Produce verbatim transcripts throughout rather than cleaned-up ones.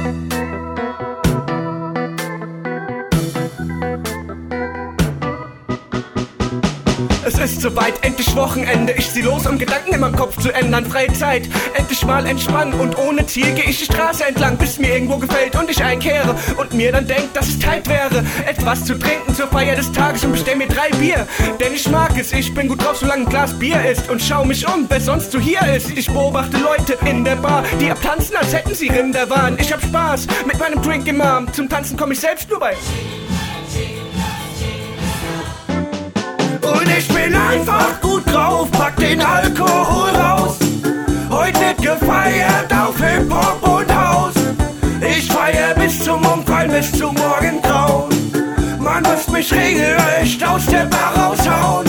Es ist soweit, endlich Wochenende. Ich zieh los, um Gedanken in meinem Kopf zu ändern. Freie Zeit, endlich mal entspannen. Und ohne Ziel geh ich die Straße entlang, bis mir irgendwo gefällt und ich einkehre. Und mir dann denkt, dass es Zeit wäre, etwas zu trinken zur Feier des Tages. Und bestell mir drei Bier, denn ich mag es. Ich bin gut drauf, solange ein Glas Bier ist. Und schau mich um, wer sonst so hier ist. Ich beobachte Leute in der Bar, die abtanzen, als hätten sie Rinderwahn. Ich hab Spaß mit meinem Drink im Arm. Zum Tanzen komm ich selbst nur bei. Und ich bin einfach gut drauf, pack den Alkohol raus. Heute wird gefeiert auf Hip-Hop und Haus. Ich feier bis zum Umfallen, bis zum Morgengrauen. Man muss mich regelrecht aus der Bar raushauen.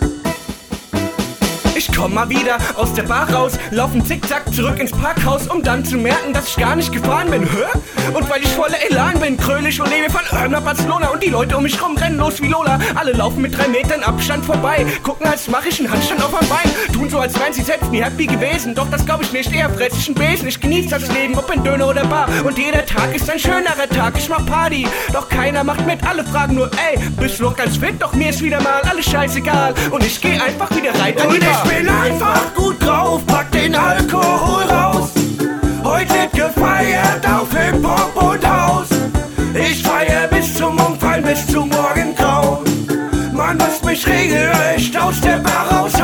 Ich komm mal wieder aus der Bar raus, laufen zickzack zurück ins Parkhaus, um dann zu merken, dass ich gar nicht gefahren bin. Hä? Und weil ich voller Elan bin, krölich und lebe von Irm nach Barcelona. Und die Leute um mich rum rennen los wie Lola. Alle laufen mit drei Metern Abstand vorbei, gucken, als mach ich einen Handstand auf am Bein. Tun so, als wären sie selbst nie happy gewesen. Doch das glaub ich nicht, eher fress ich einen Besen. Ich genieß das Leben, ob in Döner oder Bar. Und jeder Tag ist ein schönerer Tag, ich mach Party. Doch keiner macht mit, alle fragen nur, ey, bist du noch ganz fit? Doch mir ist wieder mal alles scheißegal. Und ich geh einfach wieder rein an die Bar. Ich bin einfach gut drauf, pack den Alkohol raus. Heute wird gefeiert auf Hip-Hop und Haus. Ich feier bis zum Umfallen, bis zum Morgengrauen. Man muss mich regelrecht aus der Bar raus.